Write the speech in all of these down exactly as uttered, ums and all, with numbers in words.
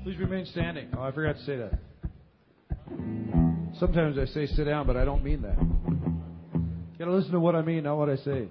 Please remain standing. Oh, I forgot to say that. Sometimes I say sit down, but I don't mean that. You gotta listen to what I mean, not what I say.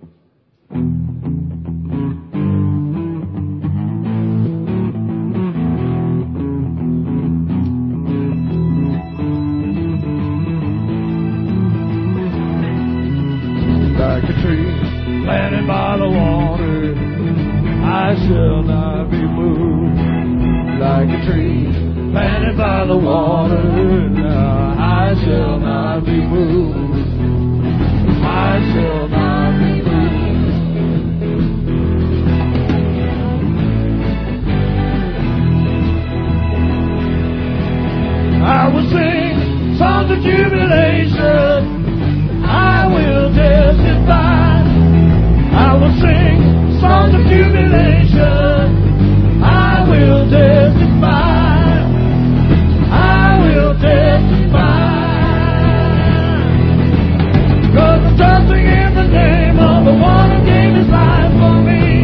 Like a tree planted by the water, I shall not be moved. Like a tree planted by the water, now I shall not be moved. I shall not be moved. I will sing songs of jubilation. I will testify. I will sing songs of jubilation. I will testify. I will testify. 'Cause I'm trusting in the name of the one who gave his life for me.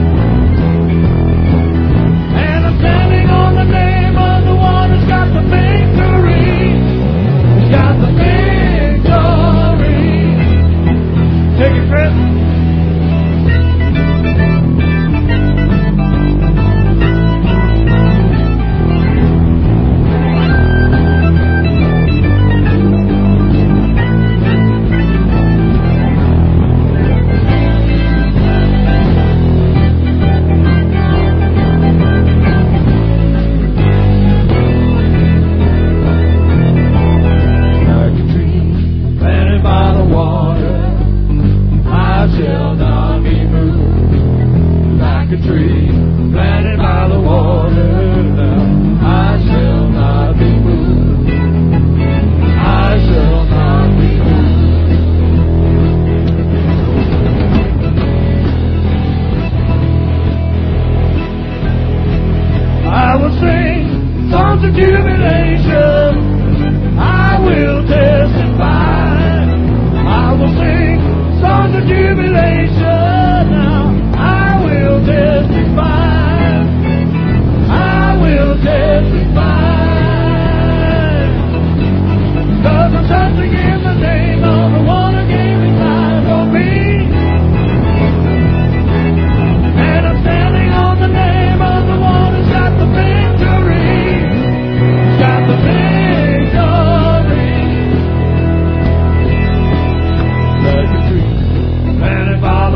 And I'm standing on the name of the one who's got the victory. Who's got the victory. Take it, Chris. Planted by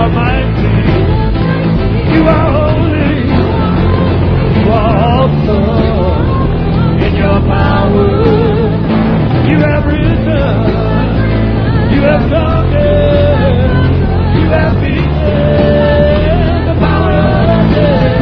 are mighty. You are holy. You are awesome in your power. You have risen. You have conquered. You have beaten the power of death.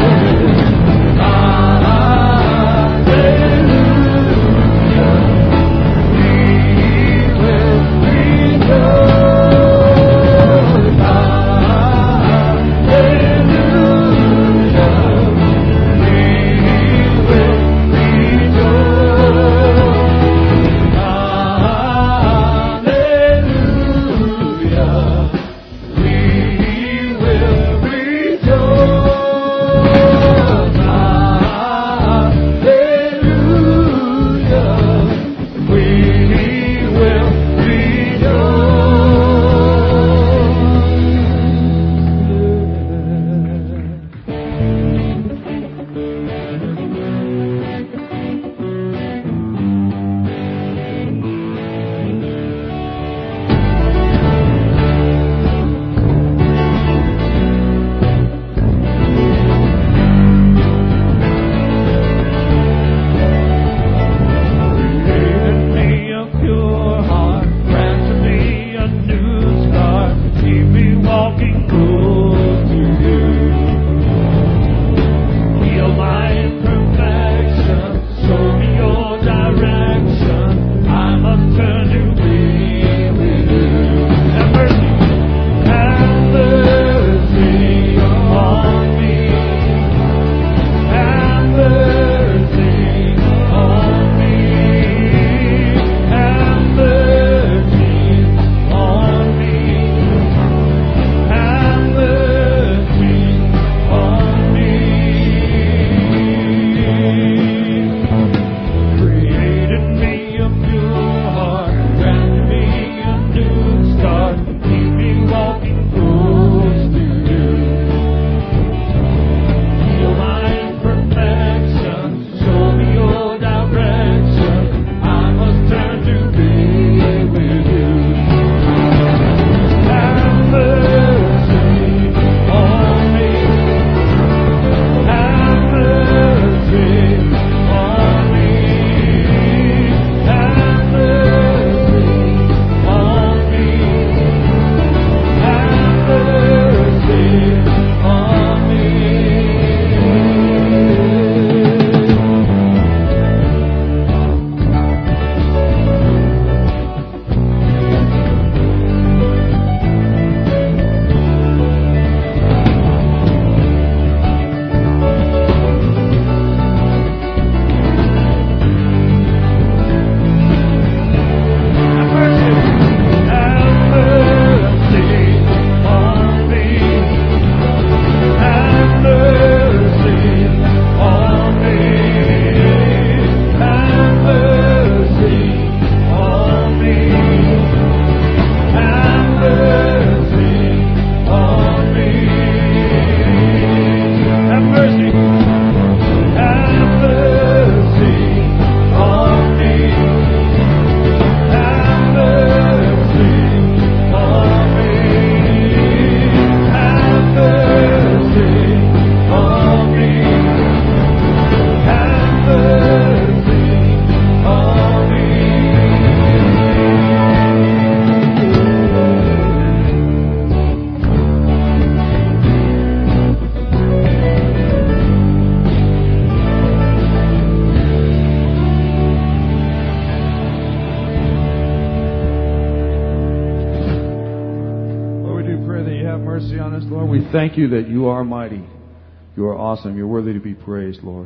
Thank you that you are mighty. You are awesome. You're worthy to be praised, Lord.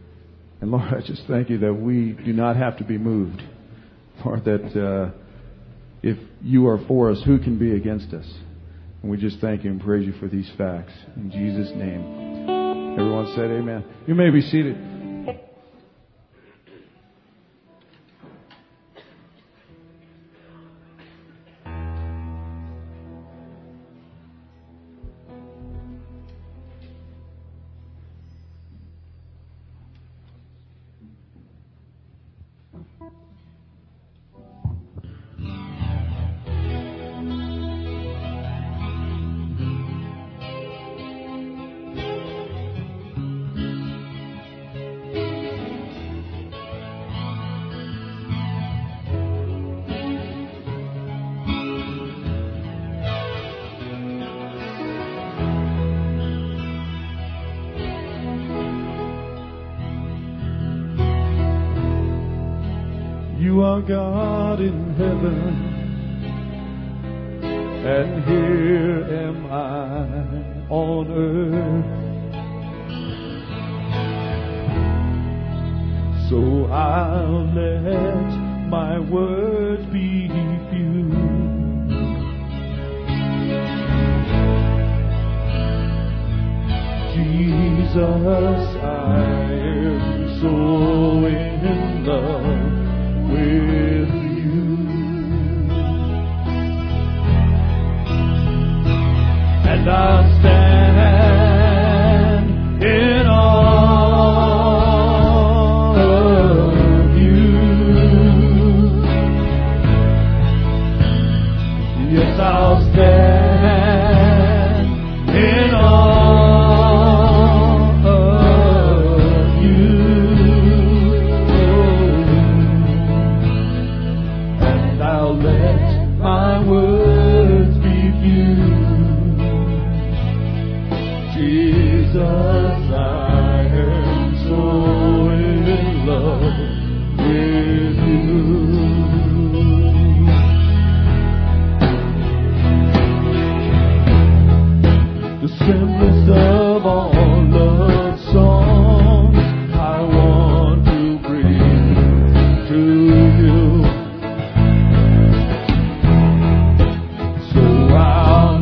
And Lord, I just thank you that we do not have to be moved. Lord, that uh, if you are for us, who can be against us? And we just thank you and praise you for these facts. In Jesus' name. Everyone said amen. You may be seated. God in heaven, and here am I on earth. So I'll let my words be few. Jesus, I am so in love with you. And I'll stand in awe of you. Yes, I'll stand in awe of you. And I'll let my words be few. Jesus, I am so in love with you. The simplest of all love songs I want to bring to you. So I'll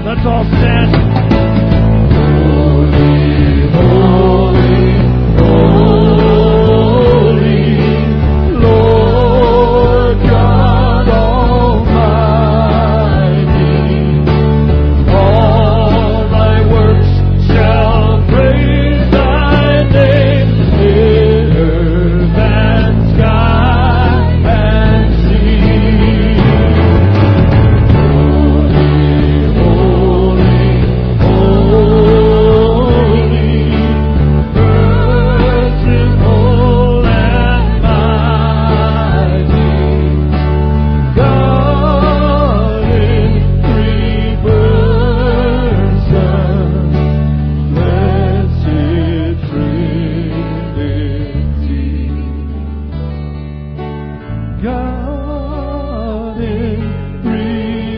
Let's all stand. Holy, holy, holy, Lord God Almighty. All thy works shall praise thy name in earth and sky and sea. Holy, holy, merciful and mighty, God in three persons, blessed Trinity. God in three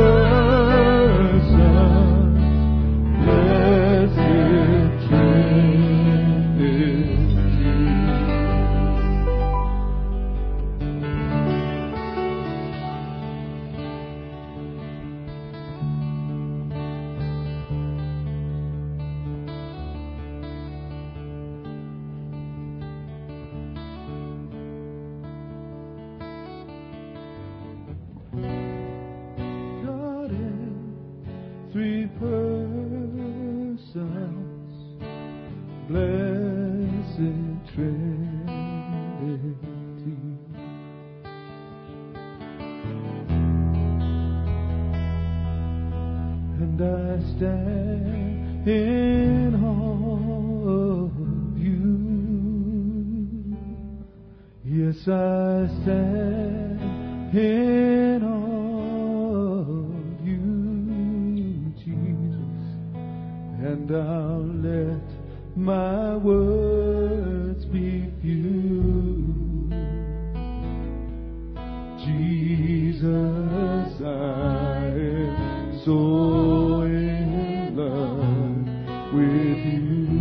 persons, blessed Trinity. God in three persons, blessed Trinity. And I stand in awe of you. Yes, I stand in awe of you, Jesus. And I'll let my words be few. Jesus, I am so in love with you.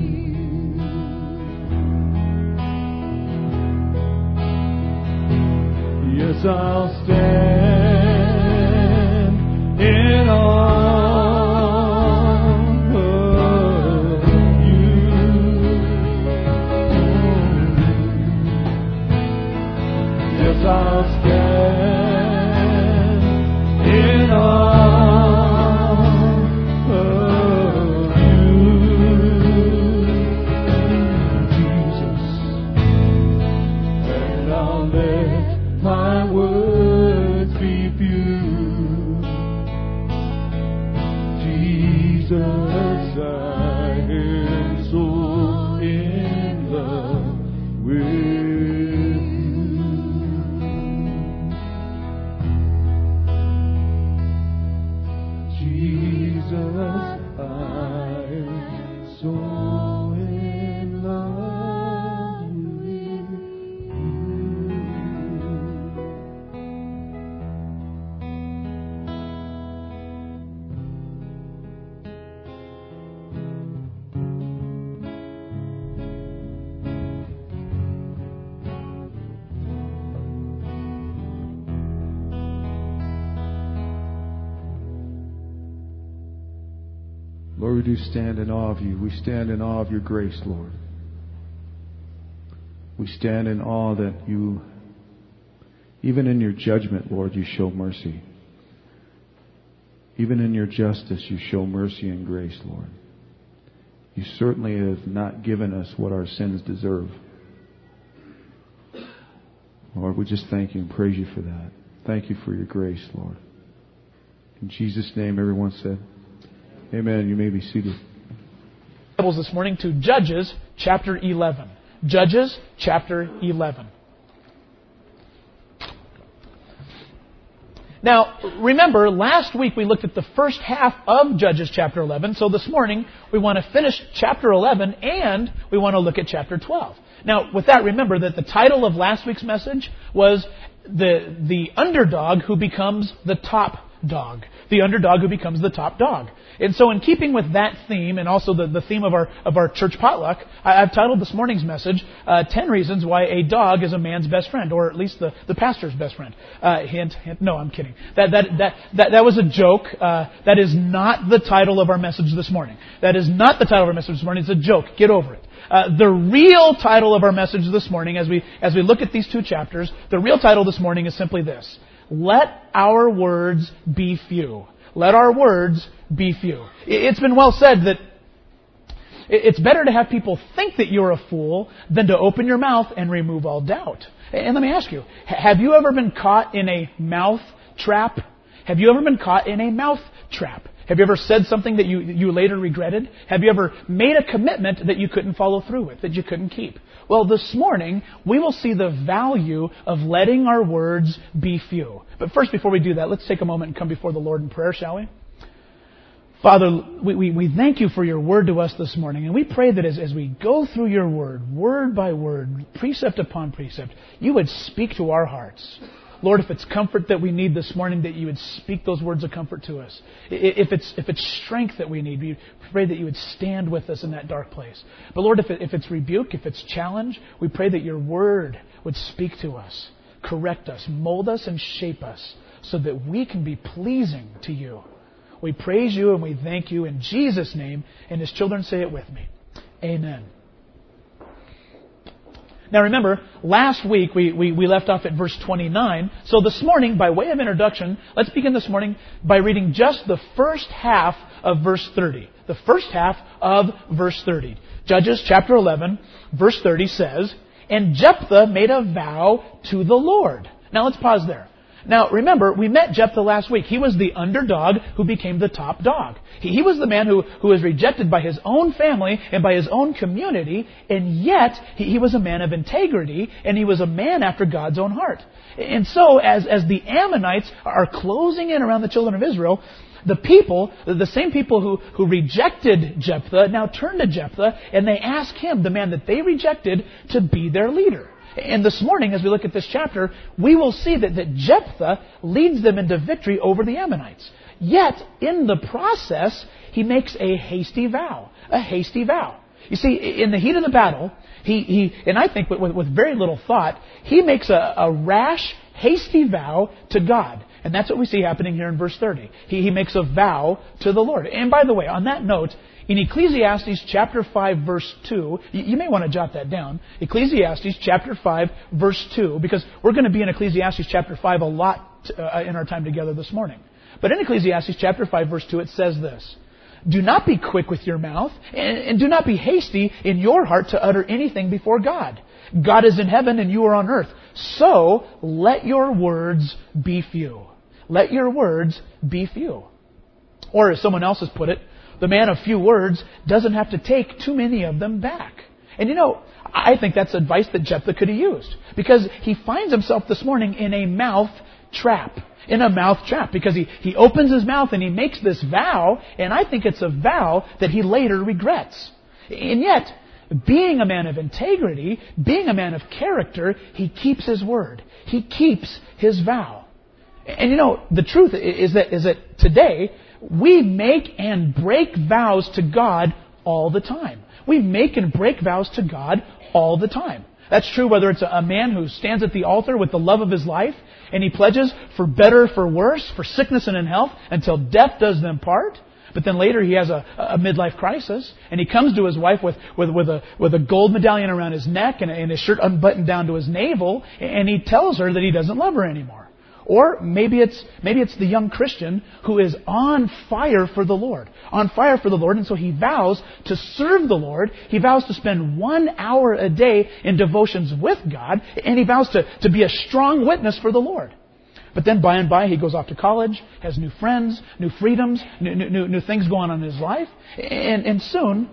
Yes, I'll stand in awe of you. Yes, I'll stand in awe of you, Jesus. And I'll let my words be few. Jesus, I am so in love with you. Jesus, I am so in love with you. Lord, we do stand in awe of you. We stand in awe of your grace, Lord. We stand in awe that you, even in your judgment, Lord, you show mercy. Even in your justice, you show mercy and grace, Lord. You certainly have not given us what our sins deserve. Lord, we just thank you and praise you for that. Thank you for your grace, Lord. In Jesus' name, everyone said, amen. You may be seated. Bibles this morning to Judges chapter eleven. Judges chapter eleven. Now, remember, last week we looked at the first half of Judges chapter eleven. So this morning we want to finish chapter eleven and we want to look at chapter twelve. Now, with that, remember that the title of last week's message was the the underdog who becomes the top dog. The underdog who becomes the top dog. And so in keeping with that theme, and also the, the theme of our of our church potluck, I, I've titled this morning's message, uh, ten Reasons Why a Dog is a Man's Best Friend, or at least the, the pastor's best friend. Uh, hint, hint, no, I'm kidding. That, that, that, that, that was a joke. Uh, that is not the title of our message this morning. That is not the title of our message this morning. It's a joke. Get over it. Uh, the real title of our message this morning, as we as we look at these two chapters, the real title this morning is simply this: Let our words be few. Let our words be few. It's been well said that it's better to have people think that you're a fool than to open your mouth and remove all doubt. And let me ask you, have you ever been caught in a mouth trap? Have you ever been caught in a mouth trap? Have you ever said something that you, you later regretted? Have you ever made a commitment that you couldn't follow through with, that you couldn't keep? Well, this morning, we will see the value of letting our words be few. But first, before we do that, let's take a moment and come before the Lord in prayer, shall we? Father, we, we, we thank you for your word to us this morning, and we pray that as, as we go through your word, word by word, precept upon precept, you would speak to our hearts. Lord, if it's comfort that we need this morning, that you would speak those words of comfort to us. If it's if it's strength that we need, we pray that you would stand with us in that dark place. But Lord, if, it, if it's rebuke, if it's challenge, we pray that your word would speak to us, correct us, mold us, and shape us so that we can be pleasing to you. We praise you and we thank you in Jesus' name. And his children say it with me. Amen. Now remember, last week we, we, we left off at verse twenty-nine. So this morning, by way of introduction, let's begin this morning by reading just the first half of verse thirty. The first half of verse thirty. Judges chapter eleven, verse thirty says, "And Jephthah made a vow to the Lord." Now let's pause there. Now, remember, we met Jephthah last week. He was the underdog who became the top dog. He, he was the man who, who was rejected by his own family and by his own community, and yet he, he was a man of integrity, and he was a man after God's own heart. And so, as, as the Ammonites are closing in around the children of Israel, the people, the same people who, who rejected Jephthah, now turn to Jephthah, and they ask him, the man that they rejected, to be their leader. And this morning, as we look at this chapter, we will see that, that Jephthah leads them into victory over the Ammonites. Yet, in the process, he makes a hasty vow. A hasty vow. You see, in the heat of the battle, he, he and I think with, with very little thought, he makes a, a rash, hasty vow to God. And that's what we see happening here in verse thirty. He, he makes a vow to the Lord. And by the way, on that note, in Ecclesiastes chapter five, verse two, you, you may want to jot that down. Ecclesiastes chapter five, verse two, because we're going to be in Ecclesiastes chapter five a lot uh, in our time together this morning. But in Ecclesiastes chapter five, verse two, it says this: "Do not be quick with your mouth, and, and do not be hasty in your heart to utter anything before God. God is in heaven and you are on earth. So let your words be few." Let your words be few. Or as someone else has put it, the man of few words doesn't have to take too many of them back. And you know, I think that's advice that Jephthah could have used. Because he finds himself this morning in a mouth trap. In a mouth trap. Because he, he opens his mouth and he makes this vow, and I think it's a vow that he later regrets. And yet, being a man of integrity, being a man of character, he keeps his word. He keeps his vow. And you know, the truth is that is that today, we make and break vows to God all the time. We make and break vows to God all the time. That's true whether it's a man who stands at the altar with the love of his life, and he pledges for better, for worse, for sickness and in health, until death does them part. But then later he has a, a midlife crisis, and he comes to his wife with, with, with, a, with a gold medallion around his neck and, and his shirt unbuttoned down to his navel, and he tells her that he doesn't love her anymore. Or maybe it's maybe it's the young Christian who is on fire for the Lord. On fire for the Lord, and so he vows to serve the Lord. He vows to spend one hour a day in devotions with God, and he vows to, to be a strong witness for the Lord. But then by and by he goes off to college, has new friends, new freedoms, new, new, new things going on in his life, and, and soon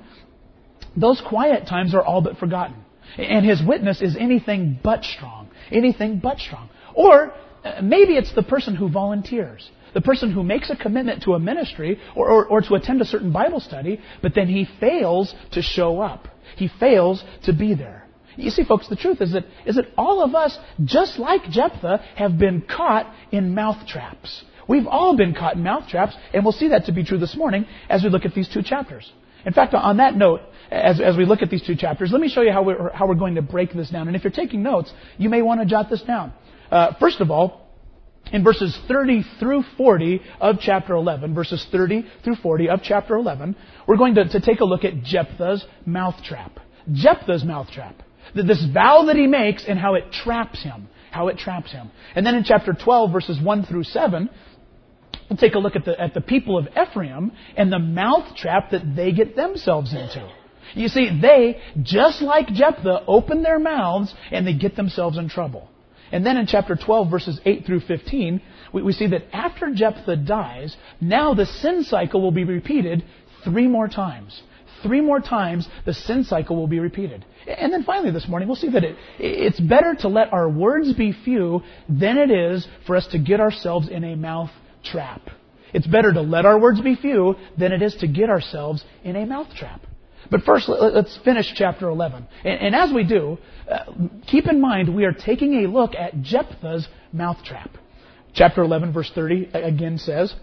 those quiet times are all but forgotten. And his witness is anything but strong. Anything but strong. Or maybe it's the person who volunteers, the person who makes a commitment to a ministry or, or, or to attend a certain Bible study, but then he fails to show up. He fails to be there. You see, folks, the truth is that is that all of us, just like Jephthah, have been caught in mouth traps. We've all been caught in mouth traps, and we'll see that to be true this morning as we look at these two chapters. In fact, on that note, as, as we look at these two chapters, let me show you how we're, how we're going to break this down. And if you're taking notes, you may want to jot this down. Uh, first of all, in verses thirty through forty of chapter eleven, verses thirty through forty of chapter eleven, we're going to, to take a look at Jephthah's mouth trap. Jephthah's mouth trap. This vow that he makes and how it traps him. How it traps him. And then in chapter twelve, verses one through seven, we'll take a look at the, at the people of Ephraim and the mouth trap that they get themselves into. You see, they, just like Jephthah, open their mouths and they get themselves in trouble. And then in chapter twelve, verses eight through fifteen, we, we see that after Jephthah dies, now the sin cycle will be repeated three more times. Three more times the sin cycle will be repeated. And then finally this morning, we'll see that it, it's better to let our words be few than it is for us to get ourselves in a mouth trap. It's better to let our words be few than it is to get ourselves in a mouth trap. But first, let's finish chapter eleven. And as we do, uh, keep in mind we are taking a look at Jephthah's mouth trap. Chapter eleven, verse thirty, again says,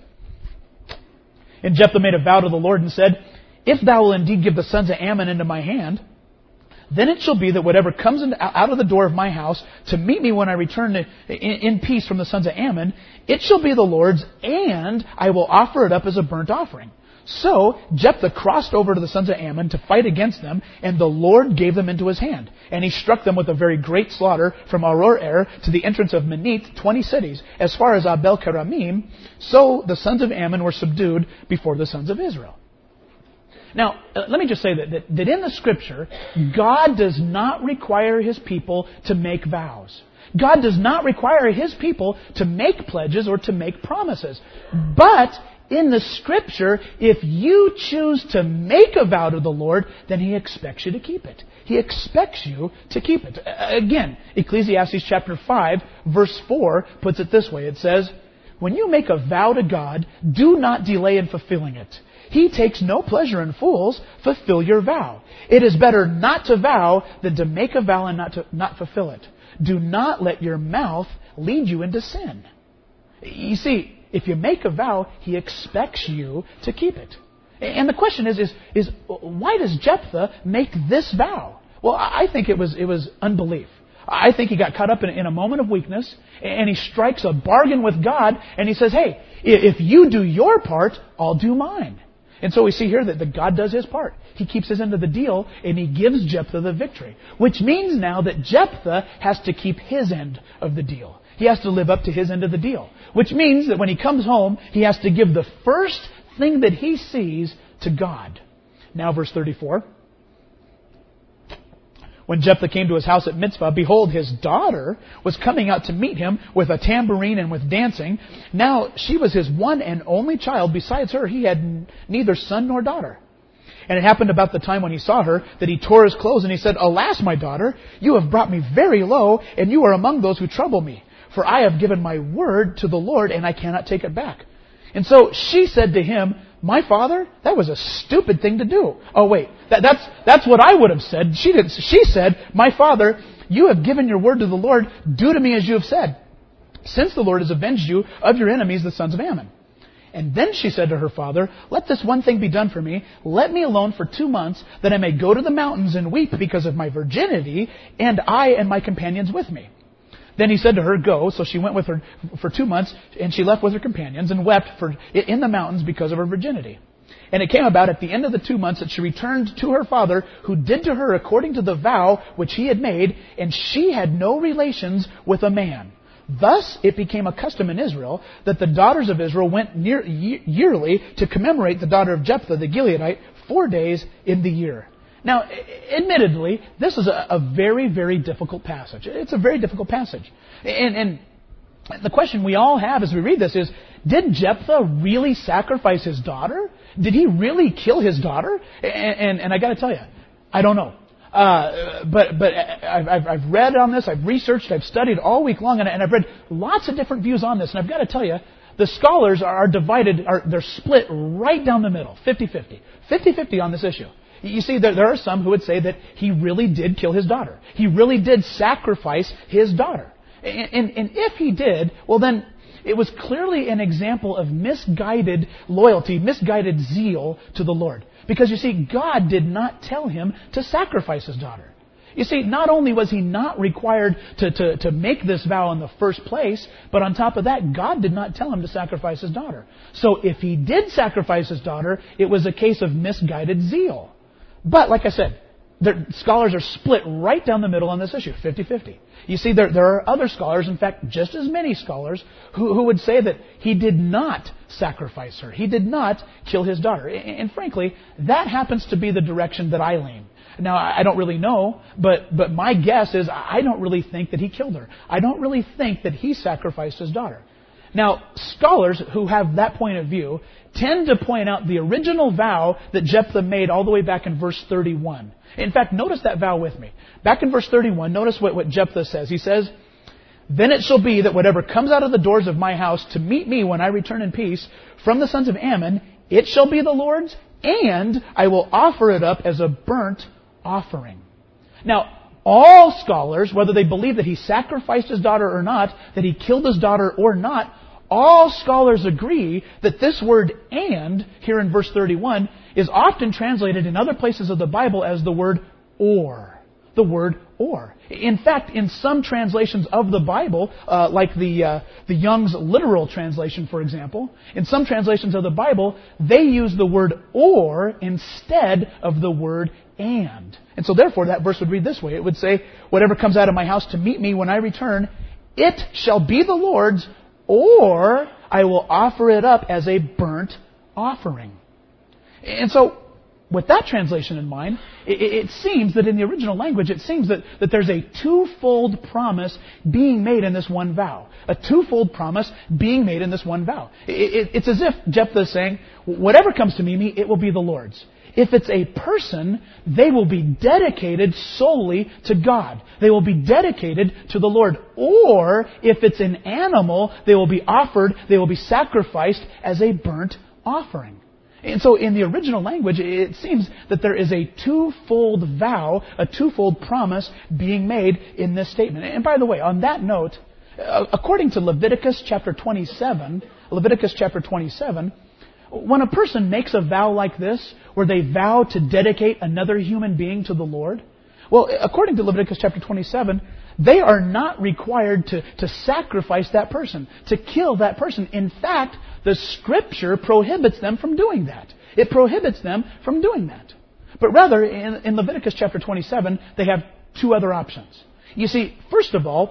"And Jephthah made a vow to the Lord and said, If thou wilt indeed give the sons of Ammon into my hand, then it shall be that whatever comes in, out of the door of my house to meet me when I return to, in, in peace from the sons of Ammon, it shall be the Lord's, and I will offer it up as a burnt offering." So Jephthah crossed over to the sons of Ammon to fight against them, and the Lord gave them into his hand. And he struck them with a very great slaughter from Aroer to the entrance of Menith, twenty cities, as far as Abel Keramim. So the sons of Ammon were subdued before the sons of Israel. Now, uh, let me just say that, that, that in the Scripture, God does not require His people to make vows. God does not require His people to make pledges or to make promises. But in the Scripture, if you choose to make a vow to the Lord, then He expects you to keep it. He expects you to keep it. Again, Ecclesiastes chapter five, verse four puts it this way. It says, "When you make a vow to God, do not delay in fulfilling it. He takes no pleasure in fools. Fulfill your vow. It is better not to vow than to make a vow and not to not fulfill it. Do not let your mouth lead you into sin." You see, if you make a vow, He expects you to keep it. And the question is, is, is why does Jephthah make this vow? Well, I think it was it was unbelief. I think he got caught up in, in a moment of weakness, and he strikes a bargain with God, and he says, "Hey, if you do your part, I'll do mine." And so we see here that, that God does His part. He keeps His end of the deal, and He gives Jephthah the victory. Which means now that Jephthah has to keep his end of the deal. He has to live up to his end of the deal. Which means that when he comes home, he has to give the first thing that he sees to God. Now verse thirty-four. "When Jephthah came to his house at Mizpah, behold, his daughter was coming out to meet him with a tambourine and with dancing. Now she was his one and only child. Besides her, he had neither son nor daughter. And it happened about the time when he saw her that he tore his clothes, and he said, 'Alas, my daughter, you have brought me very low, and you are among those who trouble me. For I have given my word to the Lord, and I cannot take it back.' And so she said to him, 'My father, that was a stupid thing to do.'" Oh, wait, that, that's that's what I would have said. She didn't. She said, "My father, you have given your word to the Lord. Do to me as you have said, since the Lord has avenged you of your enemies, the sons of Ammon." And then she said to her father, "Let this one thing be done for me. Let me alone for two months, that I may go to the mountains and weep because of my virginity, and I and my companions with me." Then he said to her, "Go." So she went with her for two months, and she left with her companions and wept for in the mountains because of her virginity. And it came about at the end of the two months that she returned to her father, who did to her according to the vow which he had made, and she had no relations with a man. Thus it became a custom in Israel that the daughters of Israel went near, yearly to commemorate the daughter of Jephthah the Gileadite four days in the year. Now, admittedly, this is a, a very, very difficult passage. It's a very difficult passage. And, and the question we all have as we read this is, did Jephthah really sacrifice his daughter? Did he really kill his daughter? And, and, and I got to tell you, I don't know. Uh, but but I've, I've, I've read on this, I've researched, I've studied all week long, and, and I've read lots of different views on this. And I've got to tell you, the scholars are, are divided, are they're split right down the middle, fifty-fifty. fifty-fifty on this issue. You see, there, there are some who would say that he really did kill his daughter. He really did sacrifice his daughter. And, and, and if he did, well then, It was clearly an example of misguided loyalty, misguided zeal to the Lord. Because you see, God did not tell him to sacrifice his daughter. You see, not only was he not required to, to, to make this vow in the first place, but on top of that, God did not tell him to sacrifice his daughter. So if he did sacrifice his daughter, it was a case of misguided zeal. But, like I said, there, scholars are split right down the middle on this issue, fifty-fifty. You see, there, there are other scholars, in fact, just as many scholars, who, who would say that he did not sacrifice her. He did not kill his daughter. And, and frankly, that happens to be the direction that I lean. Now, I don't really know, but, but my guess is I don't really think that he killed her. I don't really think that he sacrificed his daughter. Now, scholars who have that point of view tend to point out the original vow that Jephthah made all the way back in verse thirty-one. In fact, notice that vow with me. Back in verse thirty-one, notice what, what Jephthah says. He says, "Then it shall be that whatever comes out of the doors of my house to meet me when I return in peace from the sons of Ammon, it shall be the Lord's, and I will offer it up as a burnt offering." Now, all scholars, whether they believe that he sacrificed his daughter or not, that he killed his daughter or not, all scholars agree that this word "and" here in verse thirty-one is often translated in other places of the Bible as the word "or." The word "or." In fact, in some translations of the Bible, uh, like the uh, the Young's literal translation, for example, in some translations of the Bible, they use the word "or" instead of the word "and." And so therefore, that verse would read this way. It would say, "Whatever comes out of my house to meet me when I return, it shall be the Lord's, or I will offer it up as a burnt offering." And so, with that translation in mind, it, it seems that in the original language, it seems that, that there's a twofold promise being made in this one vow. A twofold promise being made in this one vow. It, it, it's as if Jephthah is saying, whatever comes to meet me, it will be the Lord's. If it's a person, they will be dedicated solely to God. They will be dedicated to the Lord. Or, if it's an animal, they will be offered, they will be sacrificed as a burnt offering. And so in the original language, it seems that there is a twofold vow, a twofold promise being made in this statement. And by the way, on that note, according to Leviticus chapter twenty-seven, Leviticus chapter twenty-seven, when a person makes a vow like this, where they vow to dedicate another human being to the Lord, well, according to Leviticus chapter twenty-seven, they are not required to, to sacrifice that person, to kill that person. In fact, the Scripture prohibits them from doing that. It prohibits them from doing that. But rather, in, in Leviticus chapter twenty-seven, they have two other options. You see, first of all,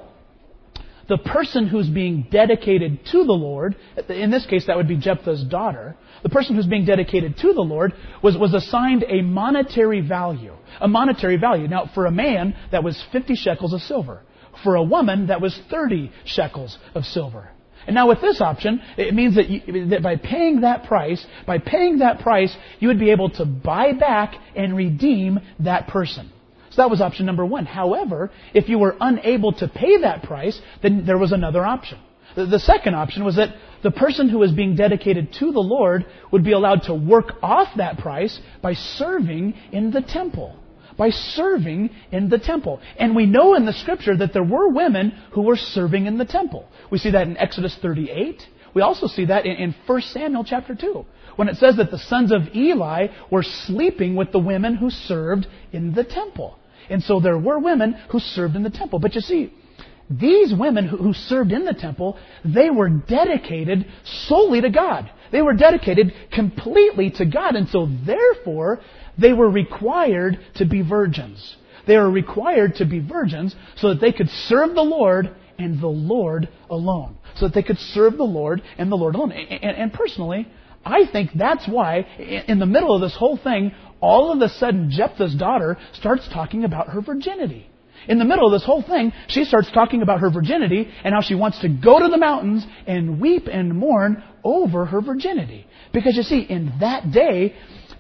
the person who's being dedicated to the Lord, in this case that would be Jephthah's daughter, the person who's being dedicated to the Lord was, was assigned a monetary value. A monetary value. Now, for a man, that was fifty shekels of silver. For a woman, that was thirty shekels of silver. And now with this option, it means that, you, that by paying that price, by paying that price, you would be able to buy back and redeem that person. So that was option number one. However, if you were unable to pay that price, then there was another option. The, the second option was that the person who was being dedicated to the Lord would be allowed to work off that price by serving in the temple. By serving in the temple. And we know in the Scripture that there were women who were serving in the temple. We see that in Exodus thirty-eight. We also see that in, in First Samuel chapter two. When it says that the sons of Eli were sleeping with the women who served in the temple. And so there were women who served in the temple. But you see, these women who, who served in the temple, they were dedicated solely to God. They were dedicated completely to God. And so therefore, they were required to be virgins. They were required to be virgins so that they could serve the Lord and the Lord alone. So that they could serve the Lord and the Lord alone. And, and, and personally, I think that's why, in the middle of this whole thing, all of a sudden Jephthah's daughter starts talking about her virginity. In the middle of this whole thing, she starts talking about her virginity and how she wants to go to the mountains and weep and mourn over her virginity. Because you see, in that day,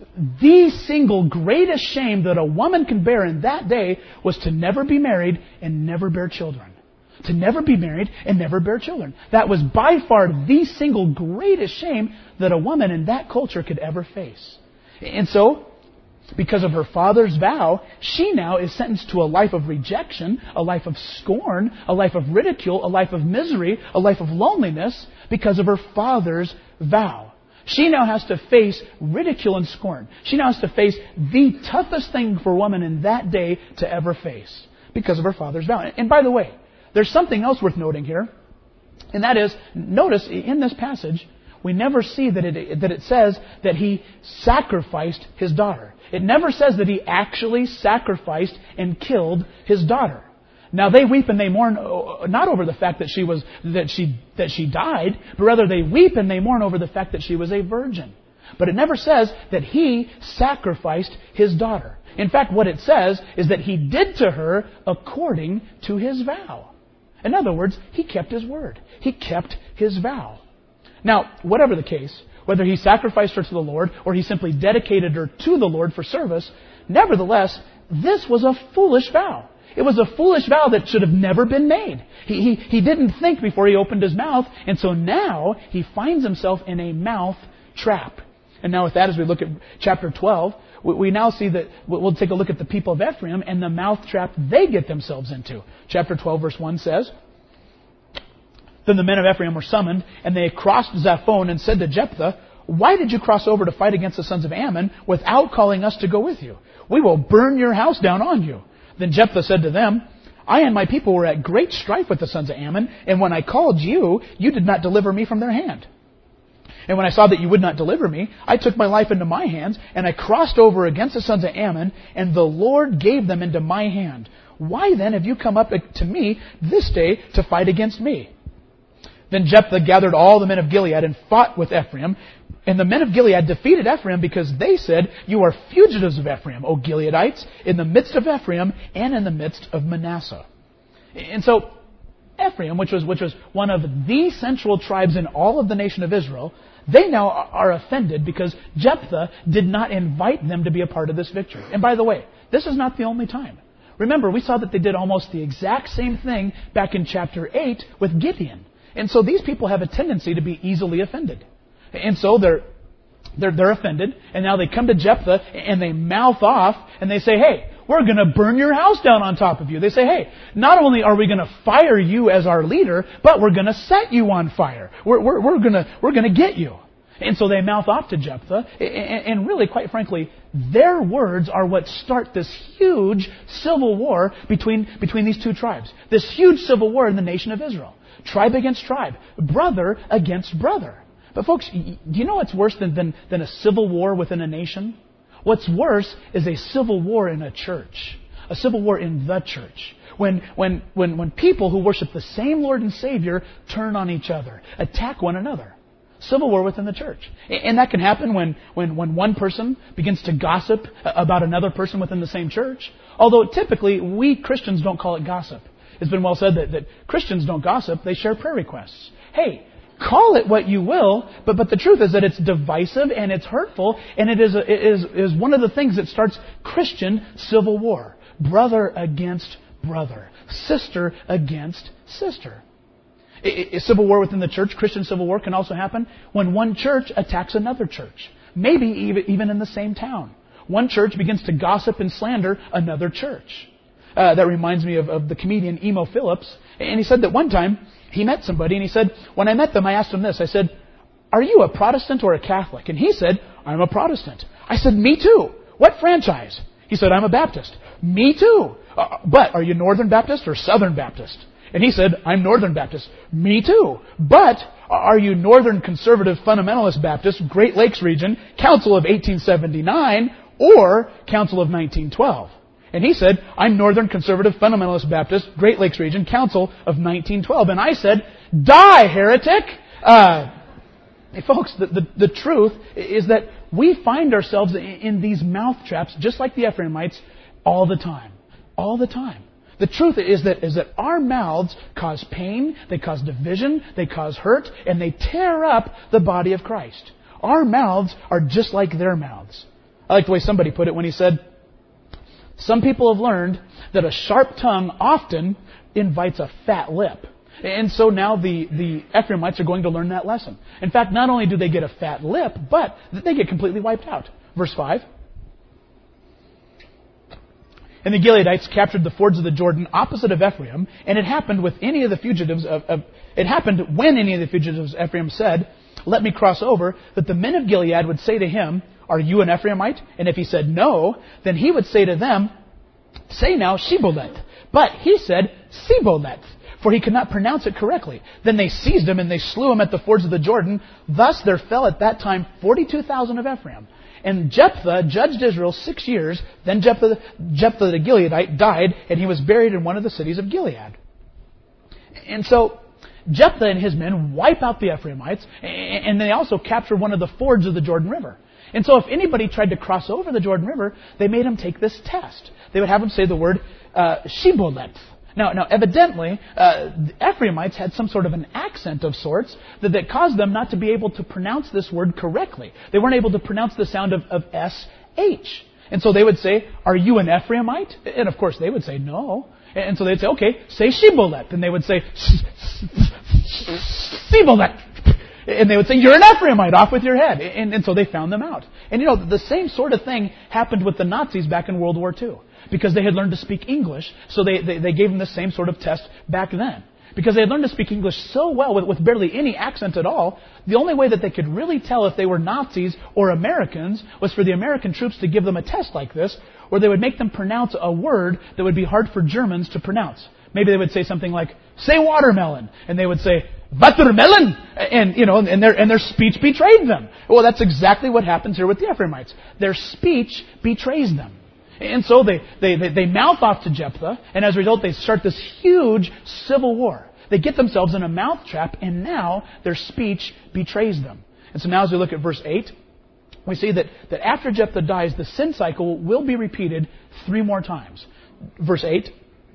the single greatest shame that a woman can bear in that day was to never be married and never bear children. To never be married and never bear children. That was by far the single greatest shame that a woman in that culture could ever face. And so, Because of her father's vow, she now is sentenced to a life of rejection, a life of scorn, a life of ridicule, a life of misery, a life of loneliness because of her father's vow. She now has to face ridicule and scorn. She now has to face the toughest thing for a woman in that day to ever face because of her father's vow. And by the way, there's something else worth noting here, and that is, notice in this passage, we never see that it, that it says that he sacrificed his daughter. It never says that he actually sacrificed and killed his daughter. Now they weep and they mourn not over the fact that she was that she that she died, but rather they weep and they mourn over the fact that she was a virgin. But it never says that he sacrificed his daughter. In fact, what it says is that he did to her according to his vow. In other words, he kept his word. He kept his vow. Now, whatever the case, whether he sacrificed her to the Lord or he simply dedicated her to the Lord for service, nevertheless, this was a foolish vow. It was a foolish vow that should have never been made. He, he, he didn't think before he opened his mouth, and so now he finds himself in a mouth trap. And now with that, as we look at chapter twelve, we, we now see that we'll take a look at the people of Ephraim and the mouth trap they get themselves into. Chapter twelve, verse one says, "Then the men of Ephraim were summoned, and they crossed Zaphon and said to Jephthah, 'Why did you cross over to fight against the sons of Ammon without calling us to go with you? We will burn your house down on you.' Then Jephthah said to them, 'I and my people were at great strife with the sons of Ammon, and when I called you, you did not deliver me from their hand. And when I saw that you would not deliver me, I took my life into my hands, and I crossed over against the sons of Ammon, and the Lord gave them into my hand. Why then have you come up to me this day to fight against me?' Then Jephthah gathered all the men of Gilead and fought with Ephraim. And the men of Gilead defeated Ephraim because they said, 'You are fugitives of Ephraim, O Gileadites, in the midst of Ephraim and in the midst of Manasseh.'" And so Ephraim, which was, which was one of the central tribes in all of the nation of Israel, they now are offended because Jephthah did not invite them to be a part of this victory. And by the way, this is not the only time. Remember, we saw that they did almost the exact same thing back in chapter eight with Gideon. And so these people have a tendency to be easily offended. And so they're, they're, they're offended, and now they come to Jephthah and they mouth off and they say, "Hey, we're going to burn your house down on top of you." They say, "Hey, not only are we going to fire you as our leader, but we're going to set you on fire. We're, we're, we're going to, we're going to get you." And so they mouth off to Jephthah, and really, quite frankly, their words are what start this huge civil war between, between these two tribes. This huge civil war in the nation of Israel. Tribe against tribe. Brother against brother. But folks, do you know what's worse than, than, than a civil war within a nation? What's worse is a civil war in a church. A civil war in the church. When, when, when, when people who worship the same Lord and Savior turn on each other, attack one another. Civil war within the church. And that can happen when, when, when one person begins to gossip about another person within the same church. Although typically we Christians don't call it gossip. It's been well said that, that Christians don't gossip, they share prayer requests. Hey, call it what you will, but, but the truth is that it's divisive and it's hurtful, and it is, a, it is, is one of the things that starts Christian civil war. Brother against brother. Sister against sister. A civil war within the church, Christian civil war, can also happen when one church attacks another church. Maybe even in the same town. One church begins to gossip and slander another church. Uh, that reminds me of, of the comedian Emo Phillips. And he said that one time he met somebody and he said, when I met them, I asked him this. I said, "Are you a Protestant or a Catholic?" And he said, "I'm a Protestant." I said, "Me too. What franchise?" He said, "I'm a Baptist." "Me too. Uh, but are you Northern Baptist or Southern Baptist?" And he said, "I'm Northern Baptist." "Me too. But are you Northern Conservative Fundamentalist Baptist, Great Lakes Region, Council of eighteen seventy-nine, or Council of nineteen twelve? And he said, "I'm Northern Conservative Fundamentalist Baptist, Great Lakes Region, Council of nineteen twelve. And I said, "Die, heretic!" Uh, hey, folks, the, the, the truth is that we find ourselves in, in these mouth traps, just like the Ephraimites, all the time. All the time. The truth is that, is that our mouths cause pain, they cause division, they cause hurt, and they tear up the body of Christ. Our mouths are just like their mouths. I like the way somebody put it when he said, "Some people have learned that a sharp tongue often invites a fat lip." And so now the, the Ephraimites are going to learn that lesson. In fact, not only do they get a fat lip, but they get completely wiped out. Verse five. And the Gileadites captured the fords of the Jordan opposite of Ephraim, and it happened with any of the fugitives of, of it happened when any of the fugitives of Ephraim said, "Let me cross over," that the men of Gilead would say to him, "Are you an Ephraimite?" And if he said no, then he would say to them, "Say now Shibboleth." But he said Siboleth, for he could not pronounce it correctly. Then they seized him and they slew him at the fords of the Jordan. Thus there fell at that time forty-two thousand of Ephraim. And Jephthah judged Israel six years. Then Jephthah, Jephthah the Gileadite died, and he was buried in one of the cities of Gilead. And so Jephthah and his men wipe out the Ephraimites, and they also capture one of the fords of the Jordan River. And so if anybody tried to cross over the Jordan River, they made him take this test. They would have him say the word uh, Shibboleth. Now, now, evidently, uh, the Ephraimites had some sort of an accent of sorts that, that caused them not to be able to pronounce this word correctly. They weren't able to pronounce the sound of, of S H. And so they would say, "Are you an Ephraimite?" And of course they would say no. And so they'd say, "Okay, say Shibboleth." And they would say, Shibboleth. And they would say, "You're an Ephraimite, off with your head." And, and so they found them out. And you know, the same sort of thing happened with the Nazis back in World War Two. Because they had learned to speak English, so they, they, they gave them the same sort of test back then. Because they had learned to speak English so well, with, with barely any accent at all, the only way that they could really tell if they were Nazis or Americans was for the American troops to give them a test like this, where they would make them pronounce a word that would be hard for Germans to pronounce. Maybe they would say something like, "Say watermelon," and they would say, "Watermelon," and you know, and their and their speech betrayed them. Well, that's exactly what happens here with the Ephraimites. Their speech betrays them. And so they, they, they, they mouth off to Jephthah, and as a result they start this huge civil war. They get themselves in a mouth trap, and now their speech betrays them. And so now as we look at verse eight, we see that, that after Jephthah dies, the sin cycle will be repeated three more times. Verse eight.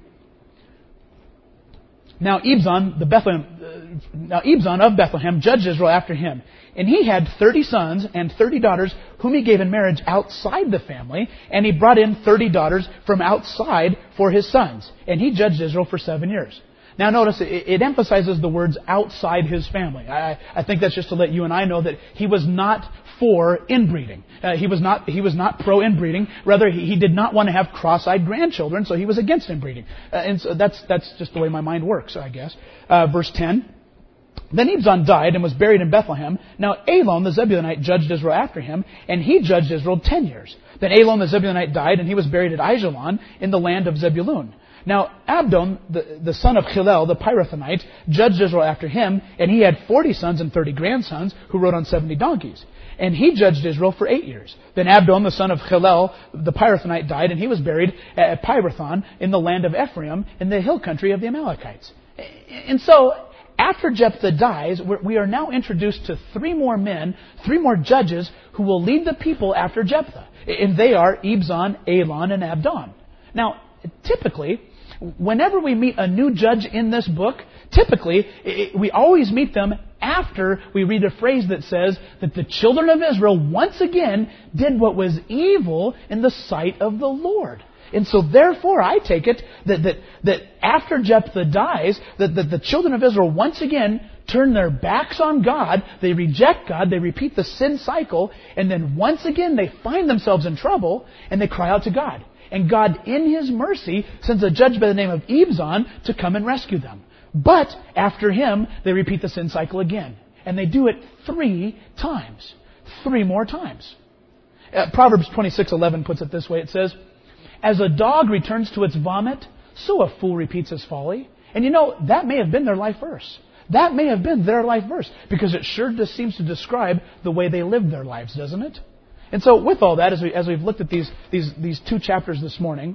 Now Ibzan, the Bethlehem, uh, now Ibzan of Bethlehem judged Israel after him. And he had thirty sons and thirty daughters whom he gave in marriage outside the family. And he brought in thirty daughters from outside for his sons. And he judged Israel for seven years. Now notice, it, it emphasizes the words outside his family. I, I think that's just to let you and I know that he was not for inbreeding. Uh, he was not he was not pro-inbreeding. Rather, he, he did not want to have cross-eyed grandchildren, so he was against inbreeding. Uh, and so that's, that's just the way my mind works, I guess. Uh, verse ten. Then Ibzan died and was buried in Bethlehem. Now Elon the Zebulunite judged Israel after him, and he judged Israel ten years. Then Elon the Zebulunite died, and he was buried at Aijalon in the land of Zebulun. Now Abdon, the, the son of Hillel, the Pirathonite, judged Israel after him, and he had forty sons and thirty grandsons who rode on seventy donkeys. And he judged Israel for eight years. Then Abdon, the son of Hillel, the Pirathonite, died, and he was buried at Pirathon in the land of Ephraim in the hill country of the Amalekites. And so, after Jephthah dies, we are now introduced to three more men, three more judges who will lead the people after Jephthah. And they are Ibzan, Elon, and Abdon. Now, typically, whenever we meet a new judge in this book, typically, we always meet them after we read a phrase that says that the children of Israel once again did what was evil in the sight of the Lord. And so therefore, I take it that that, that after Jephthah dies, that, that the children of Israel once again turn their backs on God, they reject God, they repeat the sin cycle, and then once again they find themselves in trouble, and they cry out to God. And God, in His mercy, sends a judge by the name of Ibzan to come and rescue them. But after him, they repeat the sin cycle again. And they do it three times. Three more times. Uh, Proverbs twenty-six eleven puts it this way. It says, "As a dog returns to its vomit, so a fool repeats his folly." And you know, that may have been their life verse. That may have been their life verse. Because it sure just seems to describe the way they lived their lives, doesn't it? And so with all that, as, we, as we've looked at these, these, these two chapters this morning,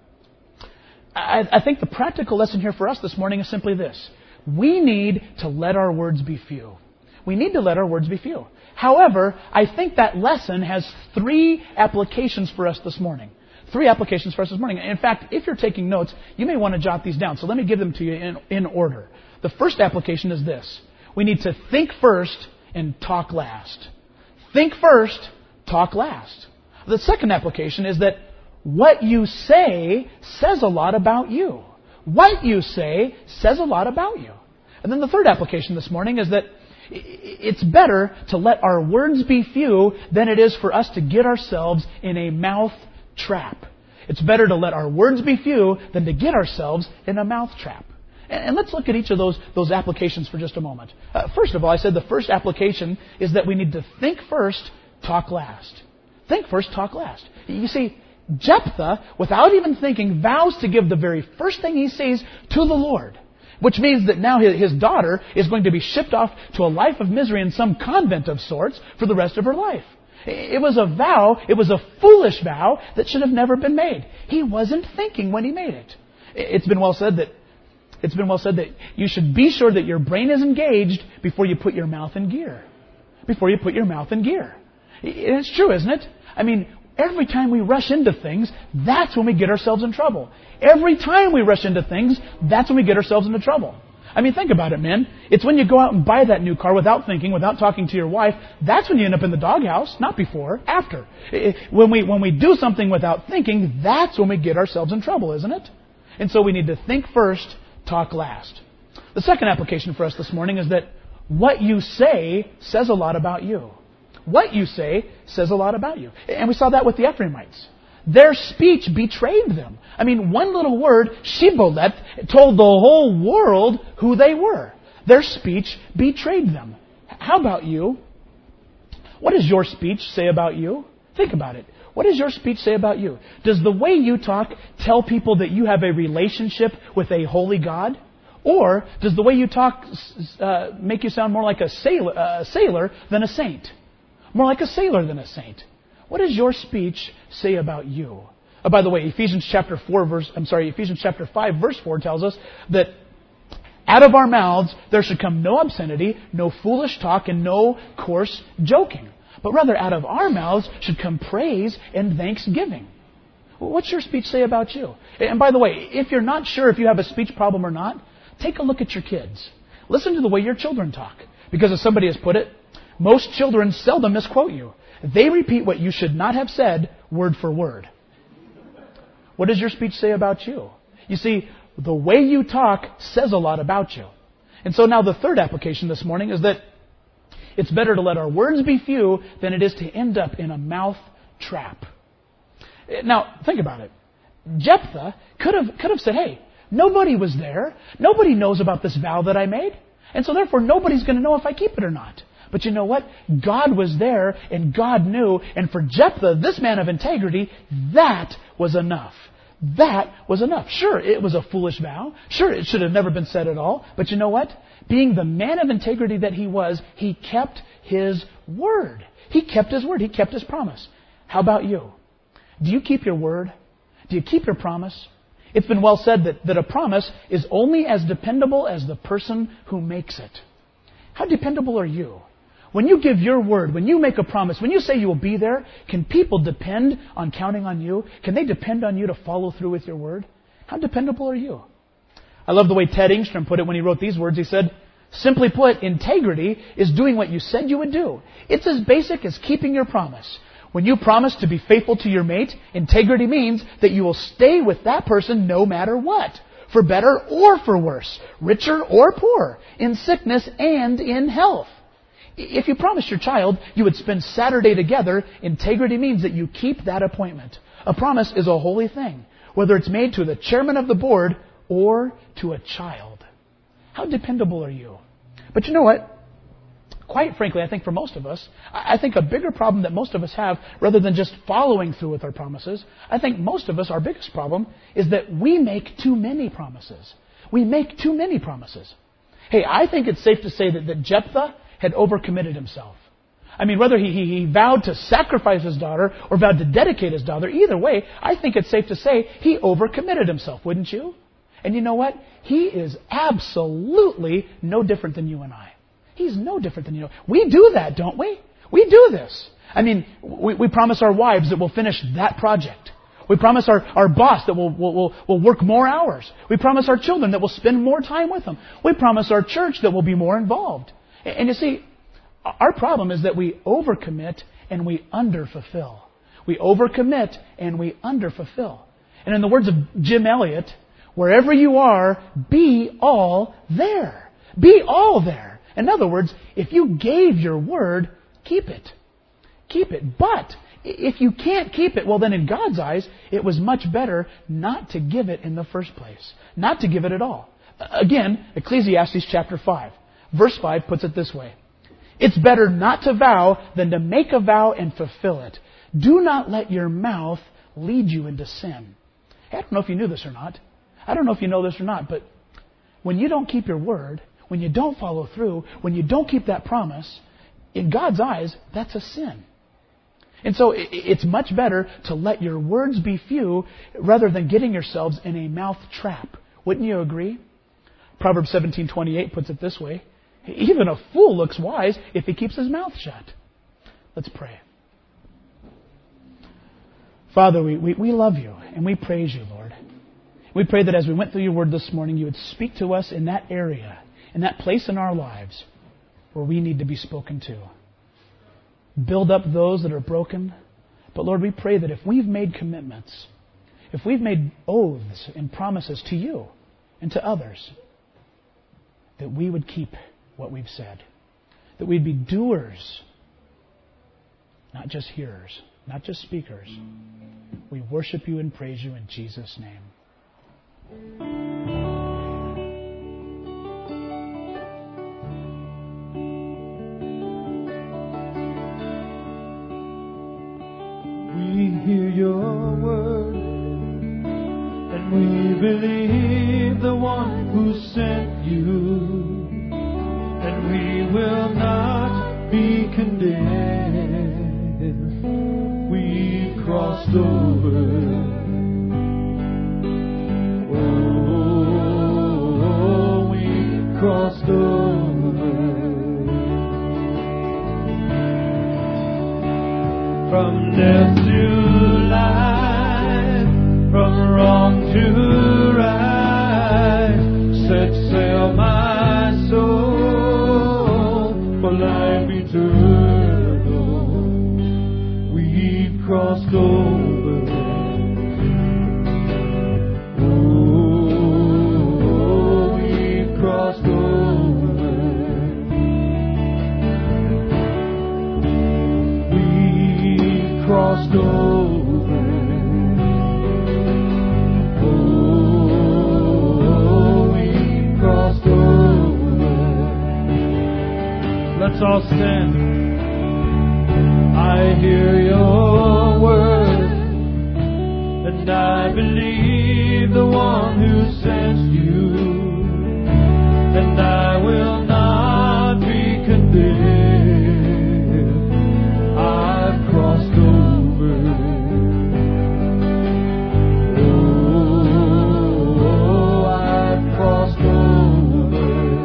I, I think the practical lesson here for us this morning is simply this. We need to let our words be few. We need to let our words be few. However, I think that lesson has three applications for us this morning. Three applications for us this morning. In fact, if you're taking notes, you may want to jot these down. So let me give them to you in, in order. The first application is this. We need to think first and talk last. Think first, talk last. The second application is that what you say says a lot about you. What you say says a lot about you. And then the third application this morning is that it's better to let our words be few than it is for us to get ourselves in a mouth trap. It's better to let our words be few than to get ourselves in a mouth trap. And let's look at each of those, those applications for just a moment. Uh, first of all, I said the first application is that we need to think first, talk last. Think first, talk last. You see, Jephthah, without even thinking, vows to give the very first thing he sees to the Lord. Which means that now his daughter is going to be shipped off to a life of misery in some convent of sorts for the rest of her life. It was a vow, it was a foolish vow that should have never been made. He wasn't thinking when he made it. It's been well said that It's been well said that you should be sure that your brain is engaged before you put your mouth in gear. Before you put your mouth in gear. It's true, isn't it? I mean, every time we rush into things, that's when we get ourselves in trouble. Every time we rush into things, that's when we get ourselves into trouble. I mean, think about it, men. It's when you go out and buy that new car without thinking, without talking to your wife, that's when you end up in the doghouse, not before, after. When we, when we do something without thinking, that's when we get ourselves in trouble, isn't it? And so we need to think first, talk last. The second application for us this morning is that what you say says a lot about you. What you say says a lot about you. And we saw that with the Ephraimites. Their speech betrayed them. I mean, one little word, Shibboleth, told the whole world who they were. Their speech betrayed them. How about you? What does your speech say about you? Think about it. What does your speech say about you? Does the way you talk tell people that you have a relationship with a holy God? Or does the way you talk uh, make you sound more like a sailor, uh, sailor than a saint? More like a sailor than a saint? What does your speech say about you? Oh, by the way, Ephesians chapter four, verse I'm sorry, Ephesians chapter five, verse four tells us that out of our mouths there should come no obscenity, no foolish talk, and no coarse joking. But rather, out of our mouths should come praise and thanksgiving. What's your speech say about you? And by the way, if you're not sure if you have a speech problem or not, take a look at your kids. Listen to the way your children talk. Because as somebody has put it, most children seldom misquote you. They repeat what you should not have said word for word. What does your speech say about you? You see, the way you talk says a lot about you. And so now the third application this morning is that it's better to let our words be few than it is to end up in a mouth trap. Now, think about it. Jephthah could have, could have said, hey, nobody was there. Nobody knows about this vow that I made. And so therefore, nobody's going to know if I keep it or not. But you know what? God was there and God knew. And for Jephthah, this man of integrity, that was enough. That was enough. Sure, it was a foolish vow. Sure, it should have never been said at all. But you know what? Being the man of integrity that he was, he kept his word. He kept his word. He kept his promise. How about you? Do you keep your word? Do you keep your promise? It's been well said that, that a promise is only as dependable as the person who makes it. How dependable are you? When you give your word, when you make a promise, when you say you will be there, can people depend on counting on you? Can they depend on you to follow through with your word? How dependable are you? I love the way Ted Engstrom put it when he wrote these words. He said, simply put, integrity is doing what you said you would do. It's as basic as keeping your promise. When you promise to be faithful to your mate, integrity means that you will stay with that person no matter what, for better or for worse, richer or poor, in sickness and in health. If you promised your child you would spend Saturday together, integrity means that you keep that appointment. A promise is a holy thing, whether it's made to the chairman of the board or to a child. How dependable are you? But you know what? Quite frankly, I think for most of us, I think a bigger problem that most of us have, rather than just following through with our promises, I think most of us, our biggest problem, is that we make too many promises. We make too many promises. Hey, I think it's safe to say that, that Jephthah had overcommitted himself. I mean, whether he, he, he vowed to sacrifice his daughter or vowed to dedicate his daughter, either way, I think it's safe to say he overcommitted himself, wouldn't you? And you know what? He is absolutely no different than you and I. He's no different than you. We do that, don't we? We do this. I mean, we, we promise our wives that we'll finish that project. We promise our, our boss that we'll, we'll, we'll, we'll work more hours. We promise our children that we'll spend more time with them. We promise our church that we'll be more involved. And you see, our problem is that we overcommit and we underfulfill. We overcommit and we underfulfill. And in the words of Jim Elliot, wherever you are, be all there. Be all there. In other words, if you gave your word, keep it. Keep it. But If you can't keep it, well then in God's eyes, it was much better not to give it in the first place. Not to give it at all. Again, Ecclesiastes chapter five. Verse five puts it this way. It's better not to vow than to make a vow and fulfill it. Do not let your mouth lead you into sin. Hey, I don't know if you knew this or not. I don't know if you know this or not, but when you don't keep your word, when you don't follow through, when you don't keep that promise, in God's eyes, that's a sin. And so it's much better to let your words be few rather than getting yourselves in a mouth trap. Wouldn't you agree? Proverbs seventeen twenty-eight puts it this way. Even a fool looks wise if he keeps his mouth shut. Let's pray. Father, we, we, we love you and we praise you, Lord. We pray that as we went through your word this morning, you would speak to us in that area, in that place in our lives where we need to be spoken to. Build up those that are broken. But Lord, we pray that if we've made commitments, if we've made oaths and promises to you and to others, that we would keep what we've said. That we'd be doers, not just hearers, not just speakers. We worship you and praise you in Jesus' name. We hear your word, and we believe the one who sent you, and we will not be condemned. We've crossed over. Oh, we've crossed over. From death to life, from wrong to right, set sail my soul for life eternal. We've crossed over. Oh, we've crossed over. We've crossed over. Oh, we've crossed over. Let's all stand. I hear your word, and I believe the one who sent you, and I will not be condemned. I've crossed over. Oh, I've crossed over.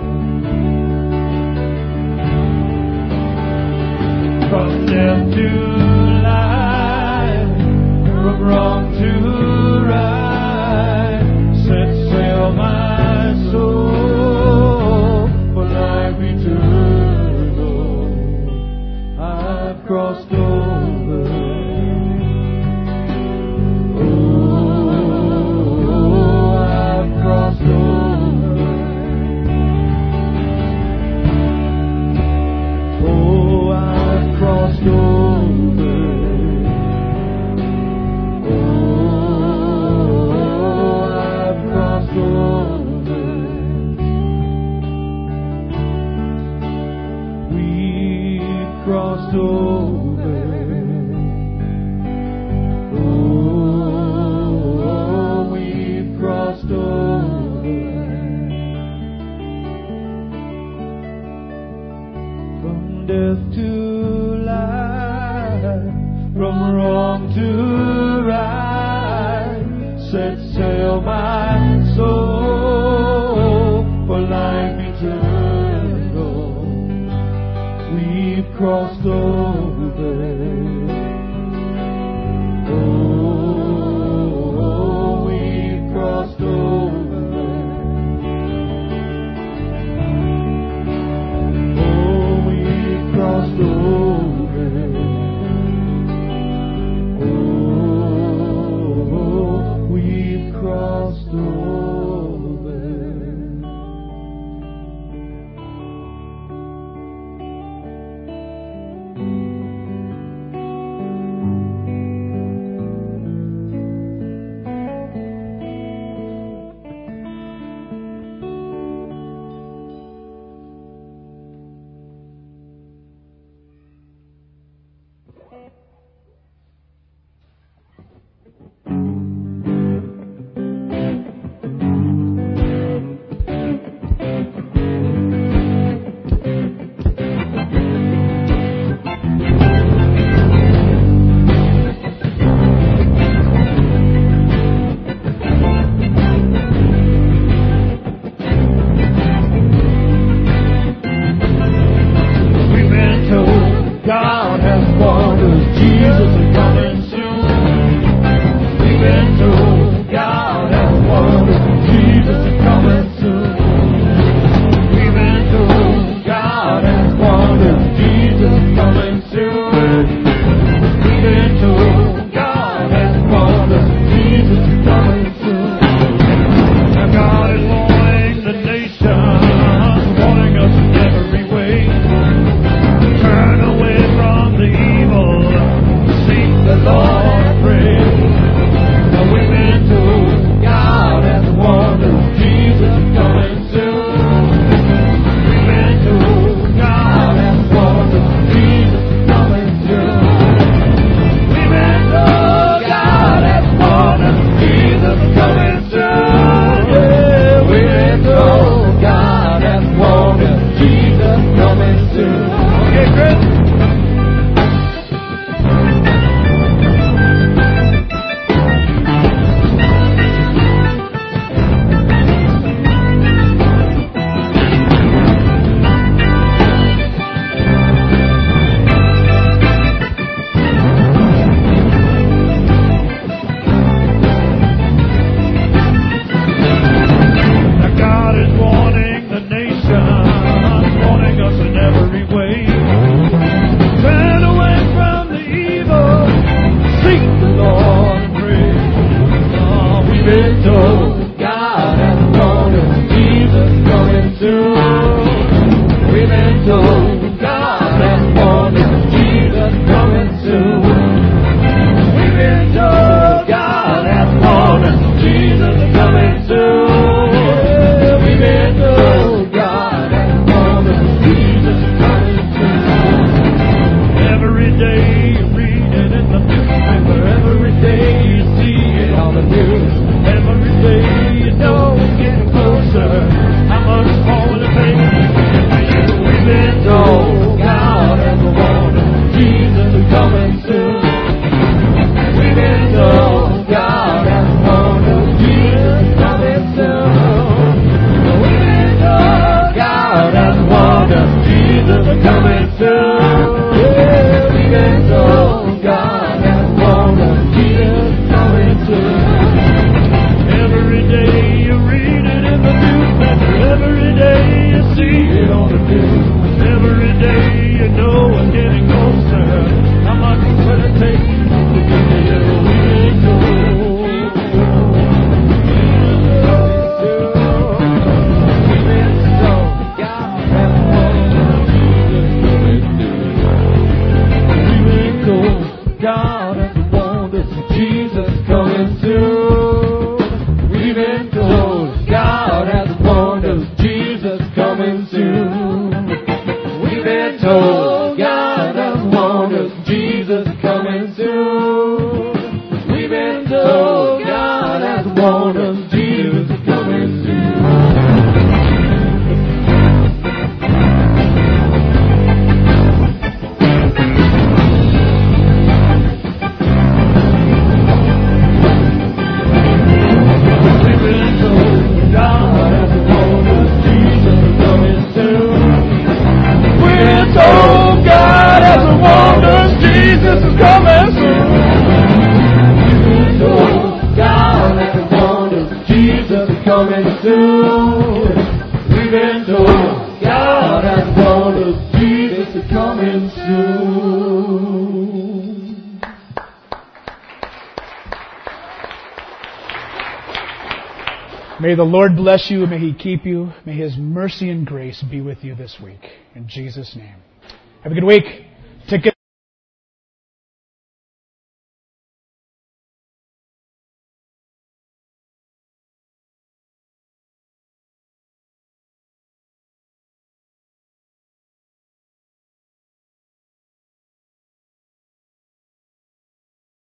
From death to life, from wrong to right, set sail my soul for life eternal. I've crossed over. Oh, I've crossed over. Oh, I've crossed over. Oh, Jesus is coming soon. We've been told God has warned us, Jesus is coming soon. We've been told God has warned us, Jesus is coming soon. We've been told God has warned us, Jesus is coming soon. Jesus is coming soon. God has warned us, Jesus is coming soon. We've been told God has warned us, Jesus is coming soon. May the Lord bless you. May He keep you. May His mercy and grace be with you this week. In Jesus' name. Have a good week.